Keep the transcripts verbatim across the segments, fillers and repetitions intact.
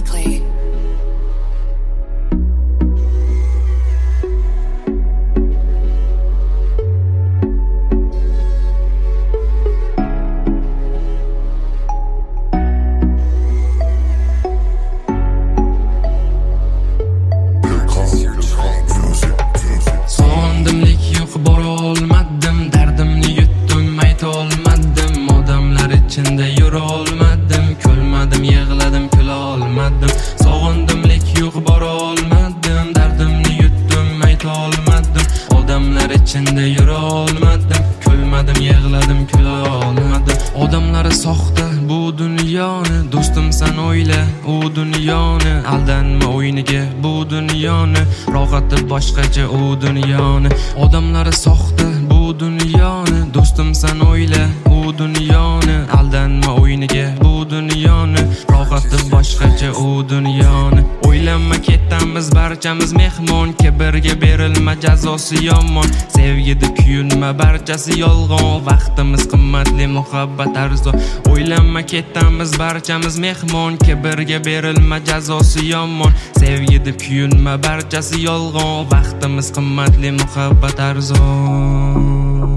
musically. Yura olmadim, kulmadim, yig'ladim, kula olmadim. Sog'indimlik yo'q, bora olmadim, dardimni yutdim, ayta olmadim. Odamlar ichida yura olmadim, kulmadim, yig'ladim, kula olmadim. Odamlar soxta bu dunyoni, do'stim sen o'yla u dunyoni. Aldanma o'yiniga bu dunyoni, rohati boshqacha u dunyoni. Odamlar soxta bu dunyoni, do'stim sen o'yla u dunyoni. Aldanma o'yiniga bu dunyoni, rohati boshqacha u dunyoni. O'ylanma ketamiz barchamiz mehmon, kibrga berilma jazosi yomon. Sevgida kuyunma barchasi yolg'on, vaqtimiz qimmatli, muhabbat arzon. O'ylanma ketamiz barchamiz mehmon, kibrga berilma jazosi yomon. Sevgida kuyunma barchasi yolg'on, vaqtimiz qimmatli, muhabbat arzon.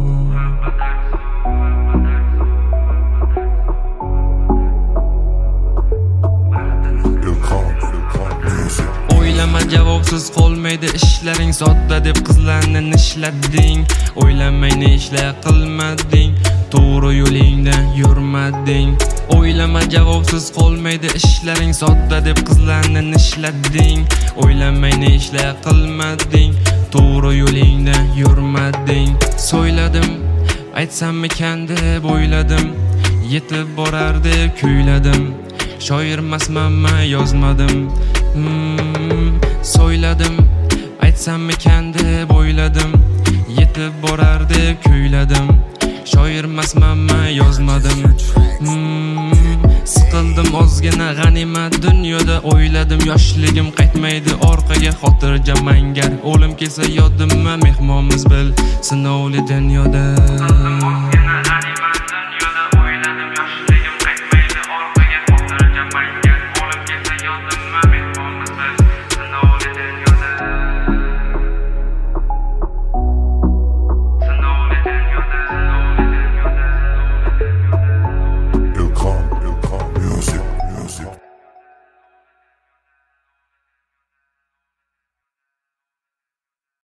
O'ylama javobsiz qolmaydi ishlaring, sodda deb qizlarni nishlading. O'ylamay ne ishlar qilmading, to'g'ri yo'lingdan yurmading. O'ylama javobsiz qolmaydi ishlaring, sodda deb qizlarni nishlading. O'ylamay ne ishlar qilmading, to'g'ri yo'lingdan yurmading. So'yladim, aytsammikan deb o'yladim, yetib borar deb kuyladim. Shoirmasman, yozmadim. Hmm, so'yladim, aytsammikan deb o'yladim, yetib borar deb kuyladim. Shoirmasman, yozmadim. Hmm, siqildim ozgina g'animat dunyoda, o'yladim yoshligim qaytmaydi orqaga, xotirjam mangar. O'lim kelsa yodimma, mehmonmiz bil sinovli dunyoda.